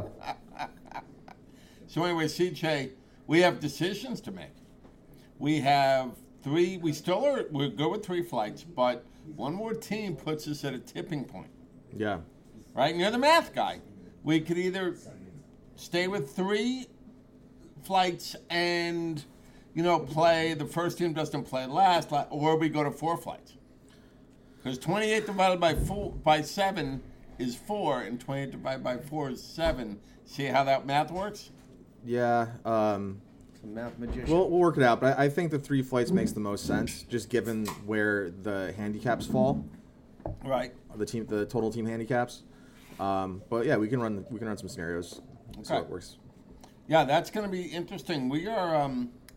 So anyway, CJ, we have decisions to make. We have 3, we're good with 3 flights, but one more team puts us at a tipping point. Yeah. Right? And you're the math guy. We could either stay with 3 flights and, play, the first team doesn't play last, or we go to 4 flights. Because 28 divided by 7 is 4, and 28 divided by 4 is 7. See how that math works? Yeah. Some math magician. We'll work it out, but I think the 3 flights makes the most sense, just given where the handicaps fall, Right. the total team handicaps. But yeah, we can run some scenarios. So Okay. it works. Yeah, that's going to be interesting. We are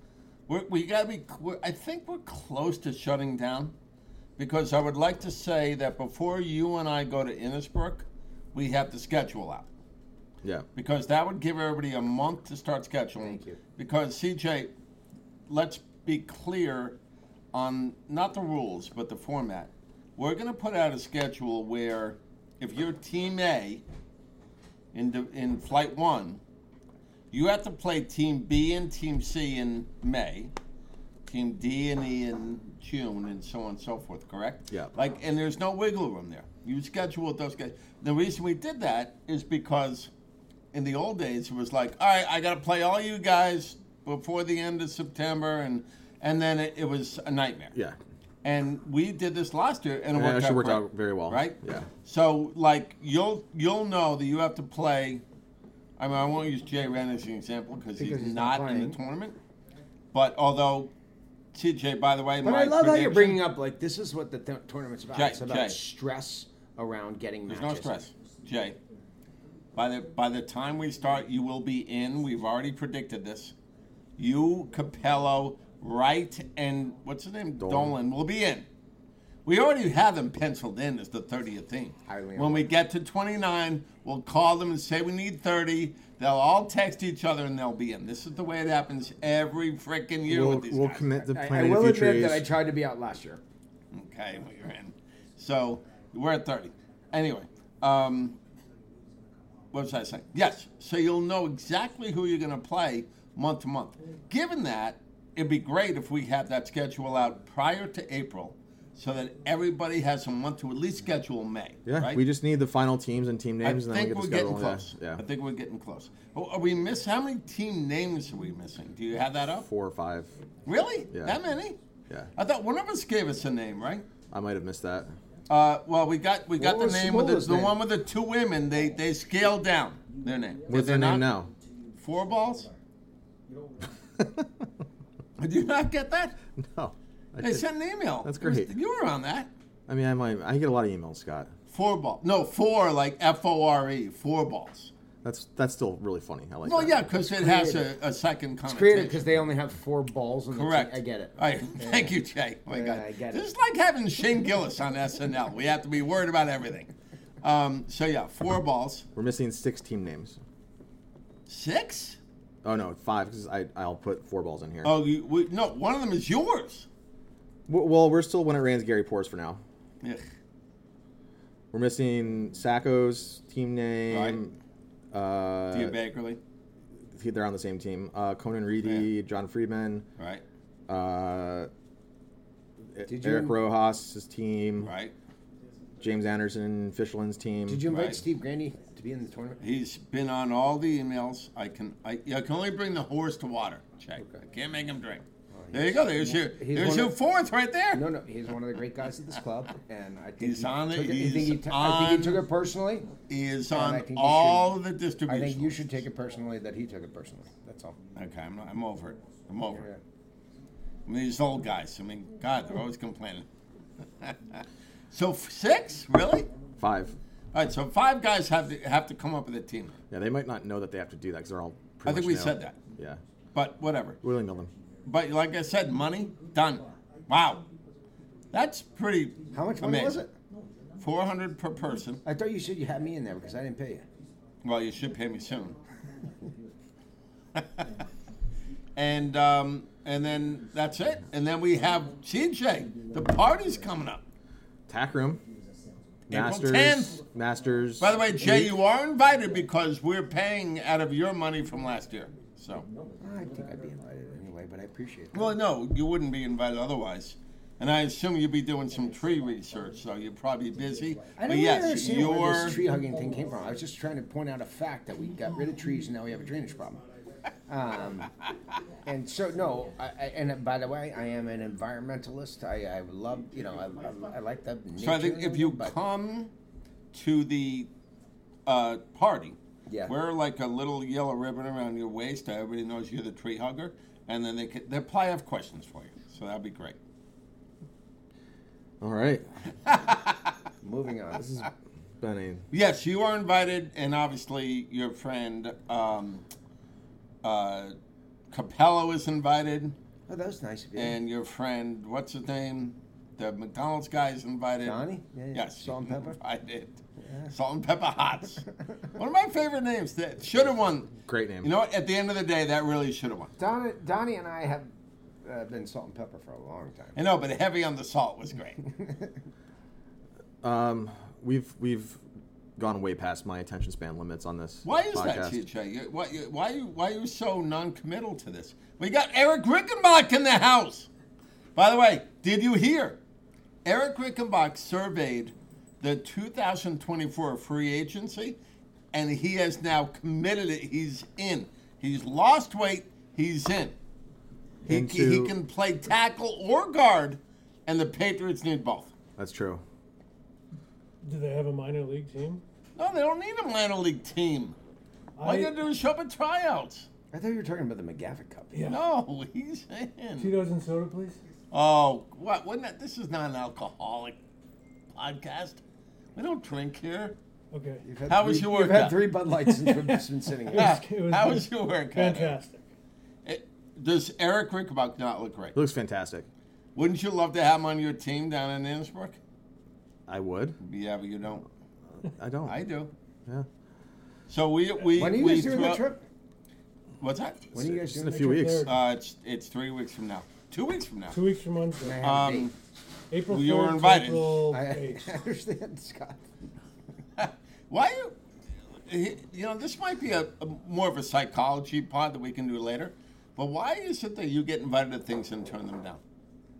We got to be. I think we're close to shutting down, because I would like to say that before you and I go to Innisbrook, we have the schedule out. Yeah. Because that would give everybody a month to start scheduling. Thank you. Because CJ, let's be clear on not the rules but the format. We're going to put out a schedule where if you're Team A in Flight 1, you have to play Team B and Team C in May, Team D and E in June, and so on and so forth, correct? Yeah. And there's no wiggle room there. You schedule those guys. The reason we did that is because in the old days it was like, all right, I got to play all you guys before the end of September, and then it was a nightmare. Yeah. And we did this last year, and it Yeah, it worked actually out worked great, out very well. right? Yeah. So, like, you'll know that you have to play. I mean, I won't use Jay Wren as an example because he's not in the playing. tournament. But although, CJ, by the way, But my I love how you're prediction- bringing up, like, this is what the tournament's about. Jay, It's about Jay. stress around getting There's matches. no stress, Jay. By the time we start, you will be in. We've already predicted this. You, Capello, Wright, and what's his name? Dolan will be in. We already have them penciled in as the 30th team. Highly When we get to 29, we'll call them and say we need 30. They'll all text each other and they'll be in. This is the way it happens every freaking year with these We'll guys. commit to I planning will the future admit that I A's. tried to be out last year. Okay, well, you're in. So we're at 30. Anyway, what was I saying? Yes, so you'll know exactly who you're going to play month to month. Given that, it'd be great if we have that schedule out prior to April so that everybody has a month to at least schedule May. Yeah, right? we just need the final teams and team I names, and then we think get we're the schedule. getting close. Yeah. I think we're getting close. Oh, are we how many team names are we missing? Do you have that up? 4 or 5. Really? Yeah. That many? Yeah. I thought one of us gave us a name, right? I might have missed that. Well, we got the was name with Simula's the name? one with the 2 women. They scaled down their name. What's Did their they name not? now? 4 balls. Did you not get that? No. I They did- sent an email. That's It was- great. You were on that. I mean, I get a lot of emails, Scott. 4 ball. No, 4 like FORE. 4 balls. That's still really funny. I like Well, that. yeah, because it has a second It's connotation. creative because they only have 4 balls. In Correct. The team. I get it. All right. Thank you, Jay. Oh my Yeah, God. I get This it. is like having Shane Gillis on SNL. We have to be worried about everything. So yeah, 4 balls. We're missing 6 team names. 6? Oh no, 5 because I'll put 4 balls in here. Oh, no. One of them is yours. Well, we're still when it rains Gary Pours for now. Ugh. We're missing Sacco's team name. Dia Bakerly. They're on the same team. Conan Reedy, John Friedman, Right. Did you- Eric Rojas' team, Right. James Anderson, Fischland's team. Did you invite Right. Steve Grandy to be in the tournament? He's been on all the emails. I can only bring the horse to water. Check. Okay. I can't make him drink. There you go. There's your he's one of- 4th right there. No, he's one of the great guys at this club, and I think He's on it. took He's I think he on- took it personally. He is And I on think you all the I distributions. think you should take it personally that he took it personally. That's all. Okay, I'm over it. I'm over Yeah. it. I mean, these old guys. I mean, God, they're always complaining. So 6, really? 5. All right, so 5 guys have to come up with a team. Yeah, they might not know that they have to do that because they're all. I Pretty think much we know. said that, Yeah, but whatever. we'll email them. But like I said, money done. Wow, that's pretty. How much money was amazing. it? $400 per person. I thought you said you had me in there because I didn't pay you. Well, you should pay me soon. and then that's it. And then we have CJ. The party's coming up. Tack room. April Masters. 10th. Masters. By the way, Jay, week. you are invited because we're paying out of your money from last year. So, I think I'd be invited anyway, but I appreciate that. well, no, you wouldn't be invited otherwise. And I assume you'd be doing some tree research, so you're probably busy. I But don't yes, understand where you're. this tree hugging thing came from. I was just trying to point out a fact that we got rid of trees and now we have a drainage problem. And so, no, and by the way, I am an environmentalist. I love, I like the nature. So I think if you but come to the party, Yeah. wear like a little yellow ribbon around your waist. Everybody knows you're the tree hugger, and then they'll probably have questions for you. So that'd be great. All right. moving on. This has been a. Yes, you are invited, and obviously your friend Capello is invited. Oh, that was nice of you. and your friend, what's his name? The McDonald's guy's invited. Johnny? Yeah, Yes. Salt and pepper? Invited. Salt and Pepper Hots. One of my favorite names. That should have won. Great name. You know what? At the end of the day, that really should have won. Donnie and I have been Salt and Pepper for a long time. I know, but heavy on the salt was great. We've gone way past my attention span limits on this. Why is that, podcast. CJ? Why are you so non-committal to this? We got Eric Rickenbach in the house. By the way, did you hear? Eric Rickenbach surveyed the 2024 free agency, and he has now committed it. He's in. He's lost weight. He's in. He can play tackle or guard, and the Patriots need both. That's true. Do they have a minor league team? No, they don't need a minor league team. All you got to do is show up at tryouts. I thought you were talking about the McGavick Cup. Yeah. No, he's in. Tito's and soda, please. Oh, what? Wouldn't that, this is not an alcoholic podcast. We don't drink here. Okay. How was your You've workout? had 3 Bud Lights since we've been sitting here. How was your workout? Fantastic. Does Eric Rickenbach not look great? It looks fantastic. Wouldn't you love to have him on your team down in Innsbruck? I would. Yeah, but you don't. I don't. I do. Yeah. So we When are you guys doing threw that up- trip? What's that? When are you guys Just doing in a that few trip? weeks. Third. It's 3 weeks from now. 2 weeks from now. 2 weeks from Can I Wednesday. have a date? April 3rd. you were to invited. April I 8th. understand, Scott. Why this might be a more of a psychology pod that we can do later. But why is it that you get invited to things and turn them down?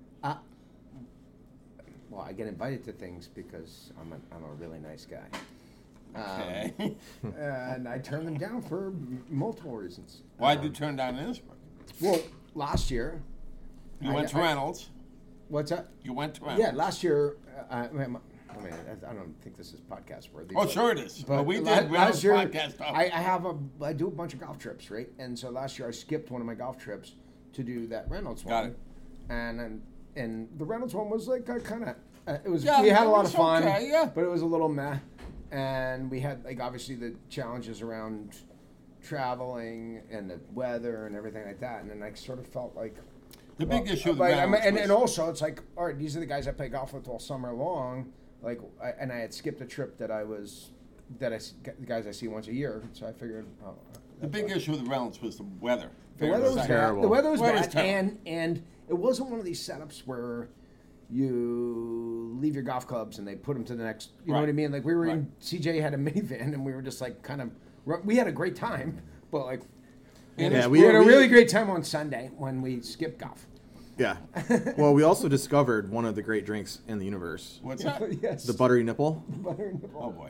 Well, I get invited to things because I'm a really nice guy. Okay. And I turn them down for multiple reasons. Why'd you turn down Innsbruck? Well, last year. You went to Reynolds. What's that? You went to Reynolds. Yeah, last year. I don't think this is podcast worthy. Oh, but- sure it is. But we la- did Reynolds last year, podcast. I do a bunch of golf trips, right? And so last year I skipped one of my golf trips to do that Reynolds one. Got it. And the Reynolds one was like kind of it was. Yeah, we had it a lot was of fun, okay, yeah. but it was a little meh. And we had like obviously the challenges around traveling and the weather and everything like that. And then I sort of felt like the big issue with like, Reynolds and was- also it's like, all right, these are the guys I play golf with all summer long. Like, and I had skipped a trip the guys I see once a year. So I figured, the big issue with Reynolds was the weather. the weather was Very terrible. bad. The weather was Weather's bad, terrible. and it wasn't one of these setups where you leave your golf clubs and they put them to the next. You know Right. what I mean? Like we were in Right. CJ had a minivan and we were just like kind of. We had a great time, but like. Yeah, we had a really great time on Sunday when we skipped golf. Yeah. Well, we also discovered one of the great drinks in the universe. What's that? Yes. The buttery nipple. Oh boy.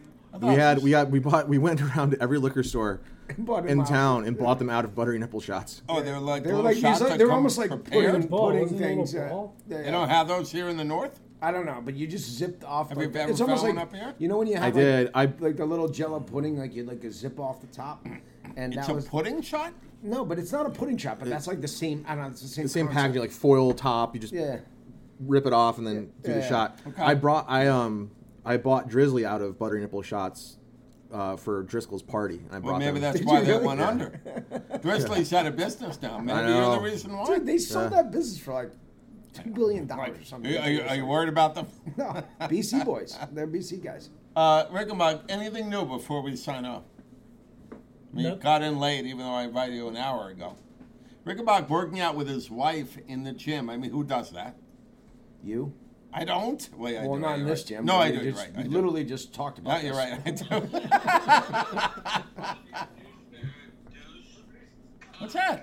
We went around to every liquor store Bought them in out. town and bought them out of buttery nipple shots. Oh, they're like They were little like shots these, that they were come almost like prepared. Ball, pudding wasn't it a things. little ball? They don't have those here in the north. I don't know, but you just zipped off. Have you like, ever it's almost found like one up here? you know when you have I did. like the little Jello pudding, like you like a zip off the top, and It's that a was pudding shot. no, but it's not a pudding shot, but that's like the same. I don't know, it's the same. The same concept. packaging, like foil top. You just Yeah, rip it off and then do the Yeah. shot. Okay. I bought Drizzly out of buttery nipple shots for Driscoll's party. And I Well, brought maybe them. that's Did why you they really? went under. Drizzly's out of business now. Maybe I you're the know. reason why. dude, they sold Yeah. that business for like $2 billion Right. or something. Are you worried about them? No, BC boys. They're BC guys. Rickenbach, anything new before we sign off? You Nope. got in late, even though I invited you an hour ago. Rickenbach working out with his wife in the gym. I mean, who does that? You? I don't. Wait, I Well, do. not You're in this right. gym. No, but I you do. You're just- right. I You do. literally just talked about. No, you're this. right. I do. What's that?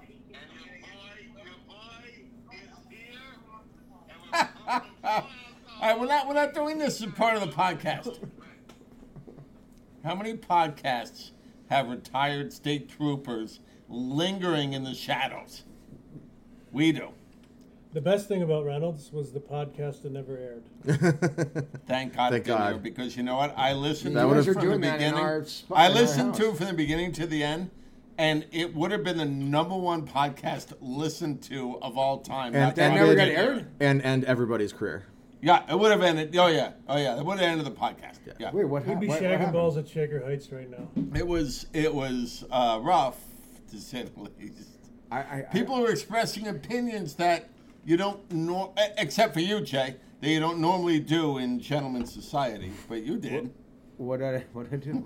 All right, we're not doing this as part of the podcast. How many podcasts have retired state troopers lingering in the shadows? We do. The best thing about Reynolds was the podcast that never aired. Thank God Thank it didn't God. air, because you know what? I listened That to would've- it You from guys are the doing that in beginning. our spot- I in our listened to house. it from the beginning to the end, and it would have been the #1 podcast listened to of all time. And- Not That and never it got didn't aired. and end everybody's career. Yeah, it would have ended. Oh yeah. That would have ended the podcast. Yeah. Wait, what? We'd be what shagging happened? balls at Shaker Heights right now. It was rough to say the least. People are expressing opinions that you don't know, except for you, Jay, that you don't normally do in gentleman's society, but you did. What did I do?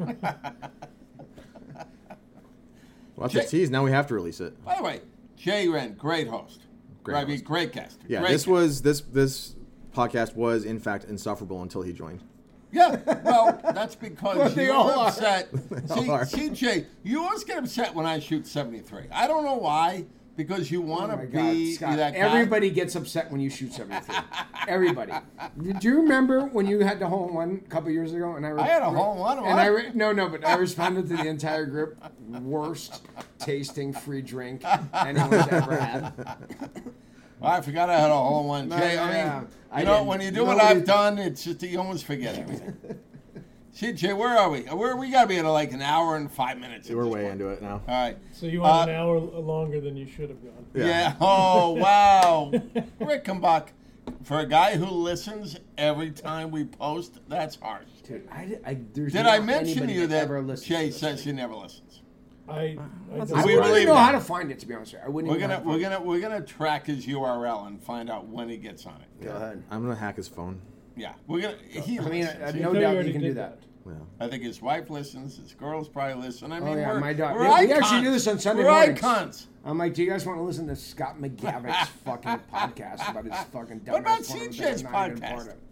Well, that's a tease. Now we have to release it. By the way, Jay Wren, great host. Great host. Great guest. Yeah, great this guest. this podcast was in fact insufferable until he joined. Yeah, well, that's because they you're all are. upset. all are. See, Jay, you always get upset when I shoot 73. I don't know why, because you want to Oh my God, be Scott, that guy. everybody gets upset when you shoot 73. Everybody. Do you remember when you had the hole in one a couple years ago? And I had a hole in one, And but I responded to the entire group. Worst tasting free drink anyone's ever had. Well, I forgot I had a hole in one. No, Jay, yeah, I you know, didn't. when you do what Nobody- I've done, it's just you almost forget everything. See, Jay, where are we? We got to be at like an hour and 5 minutes. at We're this way point. into it now. All right. So you went an hour longer than you should have gone. Yeah. Oh, wow. Rickenbach. For a guy who listens every time we post, that's harsh. Dude, there's Did not I mention anybody you that ever listens Jay to this says thing. he never listens? I I We wouldn't believe even know that. how to find it, to be honest with you. I wouldn't We're even know gonna how to find we're gonna track his URL and find out when he gets on it. it. Go ahead. I'm gonna hack his phone. Yeah, we're gonna. He I mean, listens. I have He- no thought you doubt already you can did do that. Yeah. I think his wife listens. His girls probably listen. I mean, yeah, we're, my daughter- we're we icons. actually do this on Sunday we're mornings. icons. I'm like, do you guys want to listen to Scott McGavick's fucking podcast about his fucking dumbass What about farm that CJ's I'm not even podcast? part of?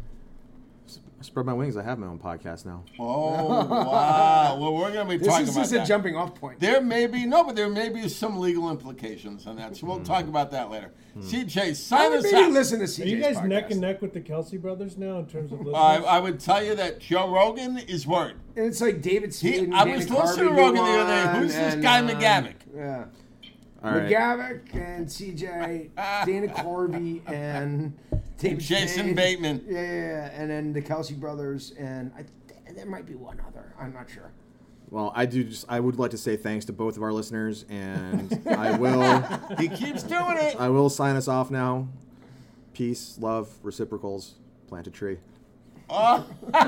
I spread my wings. I have my own podcast now. Oh wow! Well, we're gonna be This talking is about just that. a jumping off point. There may be some legal implications on that, so we'll talk about that later. CJ, sign us Maybe out. listen to CJ's Are you guys podcast. neck and neck with the Kelsey brothers now in terms of listeners? I would tell you that Joe Rogan is worried. And it's like David Speed. I was listening to Rogan the other day. Who's this guy McGavick? Yeah. All right. McGavick and CJ, Dana Corby and David Jason Spade. Bateman. Yeah, and then the Kelsey brothers, and there might be one other. I'm not sure. Well, I would like to say thanks to both of our listeners, and I will He keeps doing it. I will sign us off now. Peace, love, reciprocals, plant a tree.